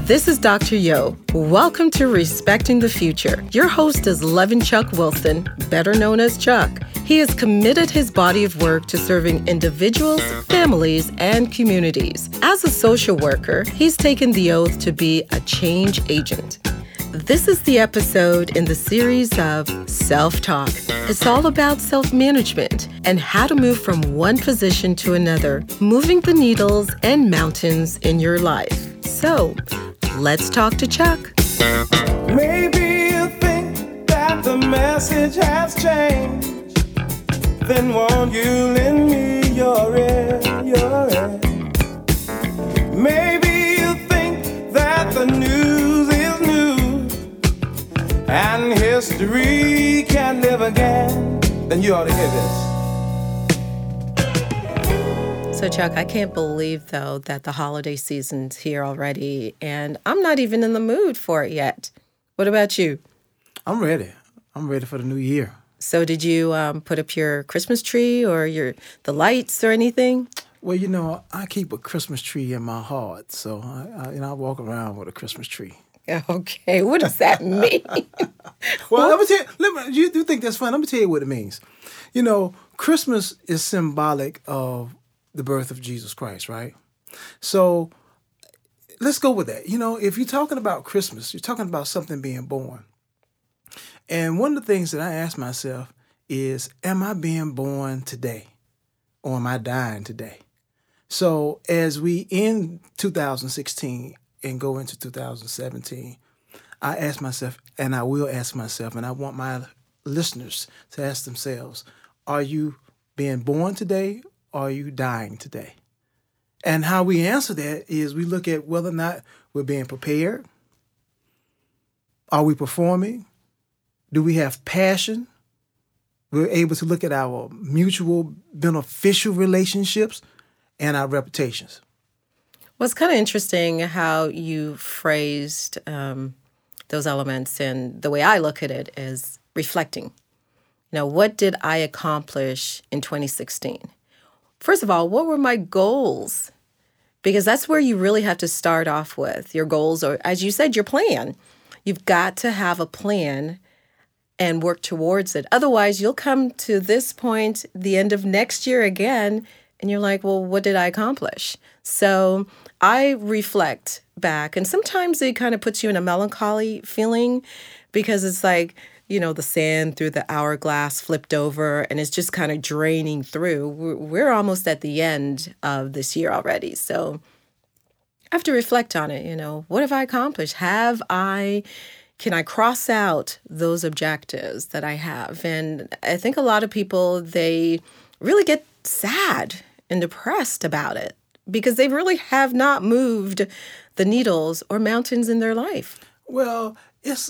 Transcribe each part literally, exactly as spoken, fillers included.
This is Doctor Yo. Welcome to Respecting the Future. Your host is Levin Chuck Wilson, better known as Chuck. He has committed his body of work to serving individuals, families, and communities. As a social worker, he's taken the oath to be a change agent. This is the episode in the series of Self-Talk. It's all about self-management and how to move from one position to another, moving the needles and mountains in your life. So, let's talk to Chuck. Maybe you think that the message has changed. Then won't you lend me your ear, your ear? Maybe you think that the news is new and history can live again. Then you ought to hear this. So, Chuck, I can't believe, though, that the holiday season's here already, and I'm not even in the mood for it yet. What about you? I'm ready. I'm ready for the new year. So did you um, put up your Christmas tree or your the lights or anything? Well, you know, I keep a Christmas tree in my heart, so I, I you know, I walk around with a Christmas tree. Okay, what does that mean? Well, let me tell you, let me, you do think that's fun. Let me tell you what it means. You know, Christmas is symbolic of the birth of Jesus Christ, right? So let's go with that. You know, if you're talking about Christmas, you're talking about something being born. And one of the things that I ask myself is, am I being born today or am I dying today? So as we end two thousand sixteen and go into two thousand seventeen, I ask myself, and I will ask myself, and I want my listeners to ask themselves, are you being born today or are you dying today? And how we answer that is we look at whether or not we're being prepared. Are we performing? Do we have passion? We're able to look at our mutual beneficial relationships and our reputations. Well, it's kind of interesting how you phrased um, those elements, and the way I look at it is reflecting. You know, what did I accomplish in twenty sixteen? First of all, what were my goals? Because that's where you really have to start off with your goals, or as you said, your plan. You've got to have a plan and work towards it. Otherwise, you'll come to this point, the end of next year again, and you're like, well, what did I accomplish? So I reflect back, and sometimes it kind of puts you in a melancholy feeling because it's like, you know, the sand through the hourglass flipped over and it's just kind of draining through. We're, we're almost at the end of this year already. So I have to reflect on it. You know, what have I accomplished? Have I... Can I cross out those objectives that I have? And I think a lot of people, they really get sad and depressed about it because they really have not moved the needles or mountains in their life. Well, it's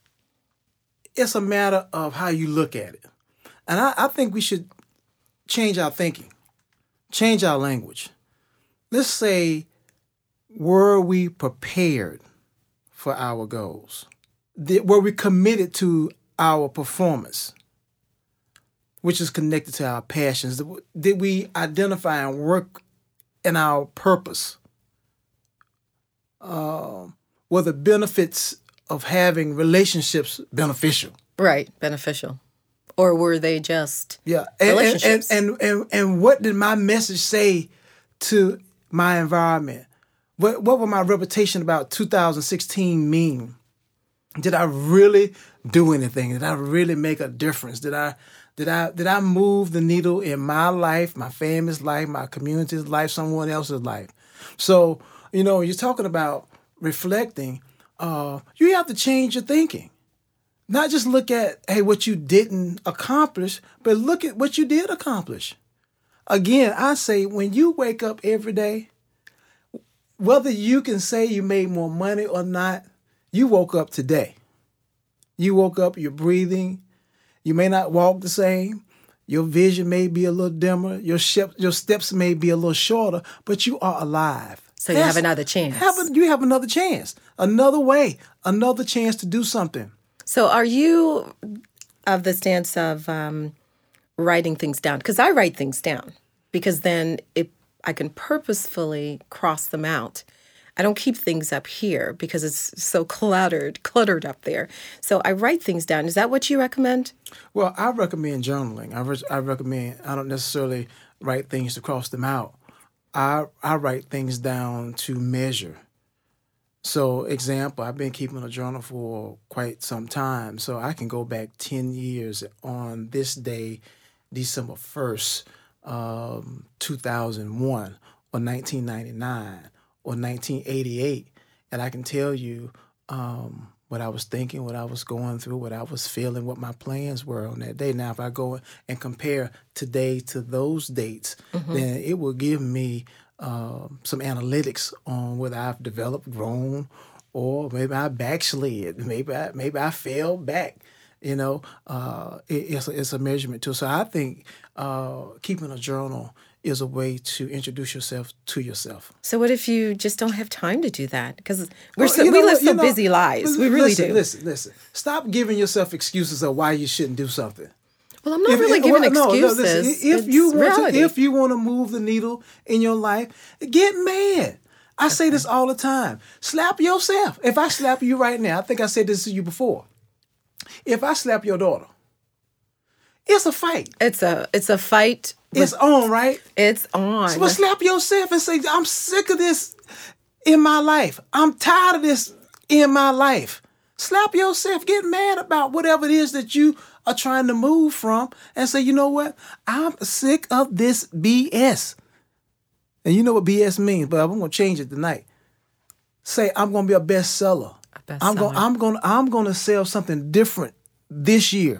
it's a matter of how you look at it. And I, I think we should change our thinking, change our language. Let's say, were we prepared for our goals? Did, were we committed to our performance, which is connected to our passions? Did we identify and work in our purpose? Uh, were the benefits of having relationships beneficial? Right, beneficial. Or were they just yeah. and, relationships? And, and, and, and what did my message say to my environment? What, what were my reputation about two thousand sixteen mean? Did I really do anything? Did I really make a difference? Did I did I did I move the needle in my life, my family's life, my community's life, someone else's life? So, you know, you're talking about reflecting, uh, you have to change your thinking. Not just look at, hey, what you didn't accomplish, but look at what you did accomplish. Again, I say when you wake up every day, whether you can say you made more money or not, you woke up today. You woke up, you're breathing. You may not walk the same. Your vision may be a little dimmer. Your shep, your steps may be a little shorter, but you are alive. So you That's, have another chance. Have a, you have another chance, another way, another chance to do something. So are you of the stance of um, writing things down? Because I write things down because then it I can purposefully cross them out. I don't keep things up here because it's so cluttered, cluttered up there. So I write things down. Is that what you recommend? Well, I recommend journaling. I, re- I recommend, I don't necessarily write things to cross them out. I I write things down to measure. So, example, I've been keeping a journal for quite some time. So I can go back ten years on this day, December first, um, two thousand one, or nineteen ninety-nine, or nineteen eighty-eight. And I can tell you um, what I was thinking, what I was going through, what I was feeling, what my plans were on that day. Now, if I go and compare today to those dates, mm-hmm. then it will give me um, some analytics on whether I've developed, grown, or maybe I backslid. Maybe I, maybe I fell back. You know, uh, it, it's, a, it's a measurement too. So I think uh, keeping a journal is a way to introduce yourself to yourself. So what if you just don't have time to do that? Because we're well, so, you know, we live so you know, busy lives. We really listen, do. Listen, listen. Stop giving yourself excuses of why you shouldn't do something. Well, I'm not if, really if, giving well, no, excuses. No, listen, if it's you want reality. to, if you want to move the needle in your life, get mad. I okay. say this all the time. Slap yourself. If I slap you right now, I think I said this to you before. If I slap your daughter, it's a fight. It's a it's a fight. It's on, right? It's on. So slap yourself and say, I'm sick of this in my life. I'm tired of this in my life. Slap yourself. Get mad about whatever it is that you are trying to move from and say, you know what? I'm sick of this B S. And you know what B S means, but I'm going to change it tonight. Say, I'm going to be a bestseller. A bestseller. I'm going I'm going I'm going to sell something different this year.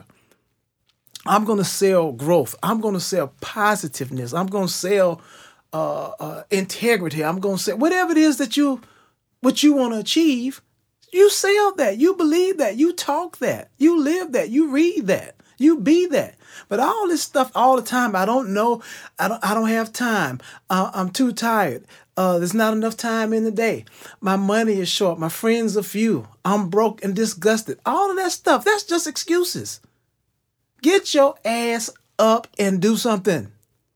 I'm going to sell growth. I'm going to sell positiveness. I'm going to sell uh, uh, integrity. I'm going to sell whatever it is that you, what you want to achieve. You sell that. You believe that. You talk that. You live that. You read that. You be that. But all this stuff all the time, I don't know. I don't. I don't have time. Uh, I'm too tired. Uh, there's not enough time in the day. My money is short. My friends are few. I'm broke and disgusted. All of that stuff. That's just excuses. Get your ass up and do something.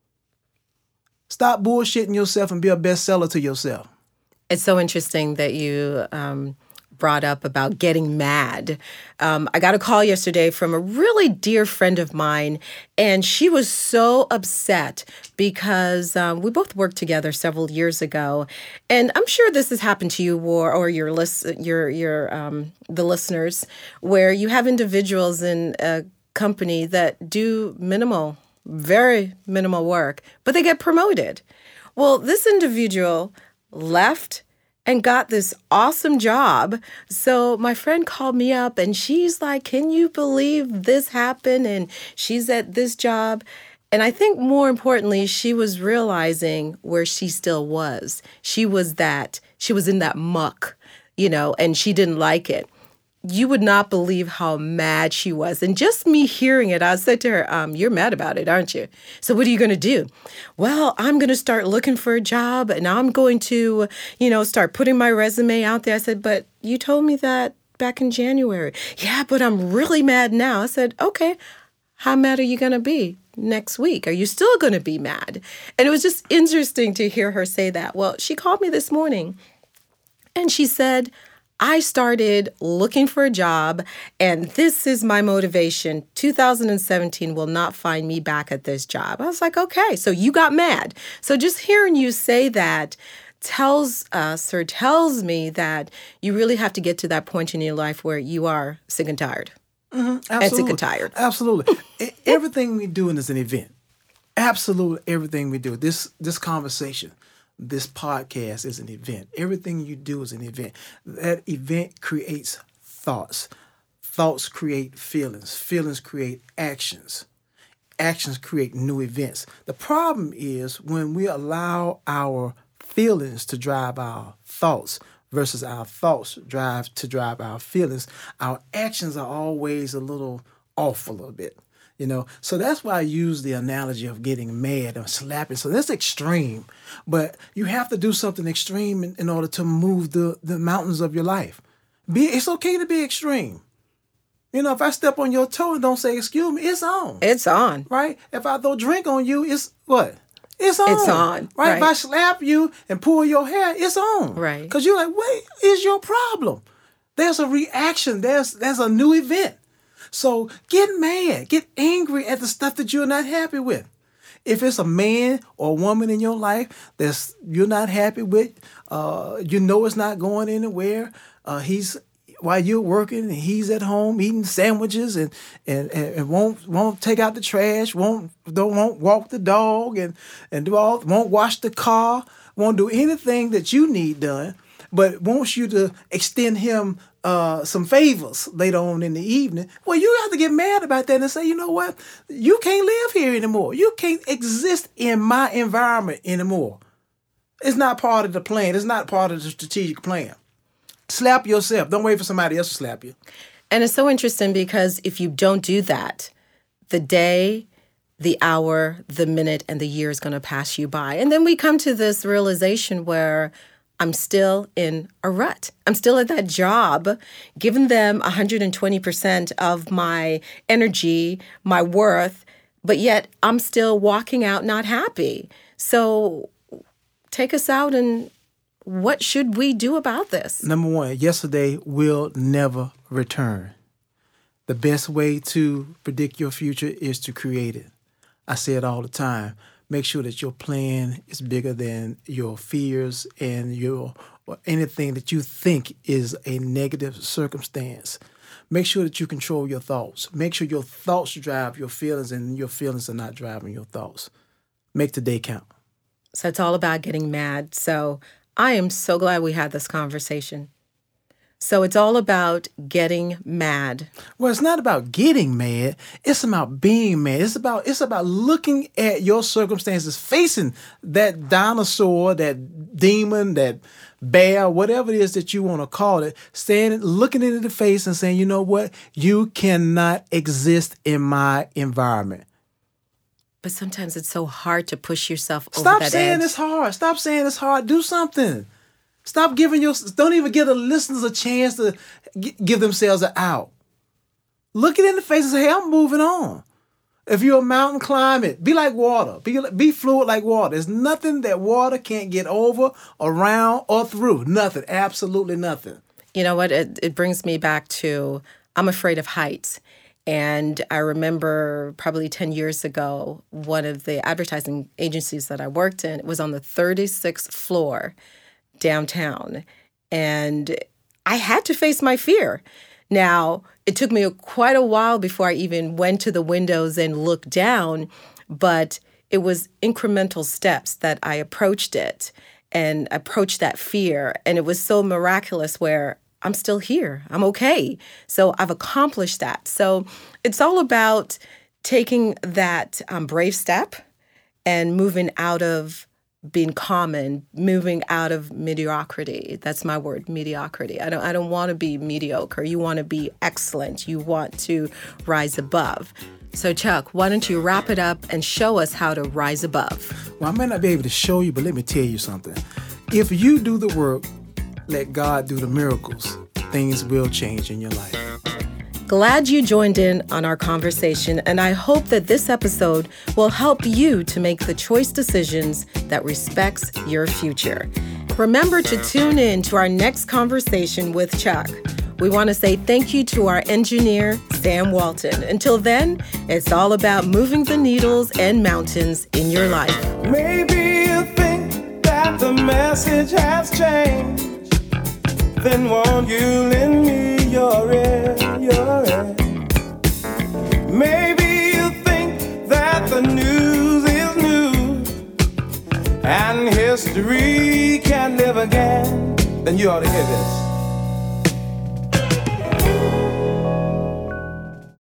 Stop bullshitting yourself and be a bestseller to yourself. It's so interesting that you um, brought up about getting mad. Um, I got a call yesterday from a really dear friend of mine, and she was so upset because um, we both worked together several years ago. And I'm sure this has happened to you or or your list, your your um, the listeners, where you have individuals in a company that do minimal, very minimal work, but they get promoted. Well, this individual left and got this awesome job. So my friend called me up and she's like, can you believe this happened? And she's at this job. And I think more importantly, she was realizing where she still was. She was that, she was in that muck, you know, and she didn't like it. You would not believe how mad she was. And just me hearing it, I said to her, um, you're mad about it, aren't you? So what are you going to do? Well, I'm going to start looking for a job and I'm going to, you know, start putting my resume out there. I said, but you told me that back in January. Yeah, but I'm really mad now. I said, okay, how mad are you going to be next week? Are you still going to be mad? And it was just interesting to hear her say that. Well, she called me this morning and she said, I started looking for a job, and this is my motivation. two thousand seventeen will not find me back at this job. I was like, okay, so you got mad. So just hearing you say that tells us or tells me that you really have to get to that point in your life where you are sick and tired. Mm-hmm, and sick and tired. Absolutely. Everything we do is an event. Absolutely everything we do. This this conversation. This podcast is an event. Everything you do is an event. That event creates thoughts. Thoughts create feelings. Feelings create actions. Actions create new events. The problem is when we allow our feelings to drive our thoughts versus our thoughts drive to drive our feelings, our actions are always a little off a little bit. You know, so that's why I use the analogy of getting mad or slapping. So that's extreme, but you have to do something extreme in, in order to move the, the mountains of your life. Be It's okay to be extreme. You know, if I step on your toe and don't say, excuse me, it's on. It's on. Right? If I throw drink on you, it's what? It's on. It's on. Right? right? If I slap you and pull your hair, it's on. Right. Because you're like, what is your problem? There's a reaction. There's there's a new event. So get mad. Get angry at the stuff that you're not happy with. If it's a man or a woman in your life that's you're not happy with, uh, you know it's not going anywhere. Uh, he's while you're working and he's at home eating sandwiches and and, and, and won't won't take out the trash, won't don't won't walk the dog and and do all won't wash the car, won't do anything that you need done, but wants you to extend him uh, some favors later on in the evening. Well, you have to get mad about that and say, you know what? You can't live here anymore. You can't exist in my environment anymore. It's not part of the plan. It's not part of the strategic plan. Slap yourself. Don't wait for somebody else to slap you. And it's so interesting because if you don't do that, the day, the hour, the minute, and the year is going to pass you by. And then we come to this realization where I'm still in a rut. I'm still at that job, giving them one hundred twenty percent of my energy, my worth, but yet I'm still walking out not happy. So take us out, and what should we do about this? Number one, yesterday will never return. The best way to predict your future is to create it. I say it all the time. Make sure that your plan is bigger than your fears and your or anything that you think is a negative circumstance. Make sure that you control your thoughts. Make sure your thoughts drive your feelings and your feelings are not driving your thoughts. Make today count. So it's all about getting mad. So I am so glad we had this conversation. So it's all about getting mad. Well, it's not about getting mad. It's about being mad. It's about it's about looking at your circumstances, facing that dinosaur, that demon, that bear, whatever it is that you want to call it, standing, looking it in the face and saying, you know what? You cannot exist in my environment. But sometimes it's so hard to push yourself over Stop that saying edge. it's hard. Stop saying it's hard. Do something. Stop giving your, don't even give the listeners a chance to g- give themselves an out. Look it in the face and say, hey, I'm moving on. If you're a mountain, climb it. Be like water. Be, be fluid like water. There's nothing that water can't get over, around, or through. Nothing. Absolutely nothing. You know what? It, it brings me back to, I'm afraid of heights. And I remember probably ten years ago, one of the advertising agencies that I worked in was on the thirty-sixth floor downtown. And I had to face my fear. Now, it took me quite a while before I even went to the windows and looked down, but it was incremental steps that I approached it and approached that fear. And it was so miraculous where I'm still here. I'm okay. So I've accomplished that. So it's all about taking that um, brave step and moving out of being common, moving out of mediocrity. That's my word, mediocrity. I don't I don't want to be mediocre. You want to be excellent. You want to rise above. So Chuck, why don't you wrap it up and show us how to rise above? Well, I may not be able to show you, but let me tell you something. If you do the work, let God do the miracles, things will change in your life. Glad you joined in on our conversation, and I hope that this episode will help you to make the choice decisions that respects your future. Remember to tune in to our next conversation with Chuck. We want to say thank you to our engineer, Sam Walton. Until then, it's all about moving the needles and mountains in your life. Maybe you think that the message has changed. Then won't you lend me your ear, your ear? Maybe you think that the news is new and history can live again. Then you ought to hear this.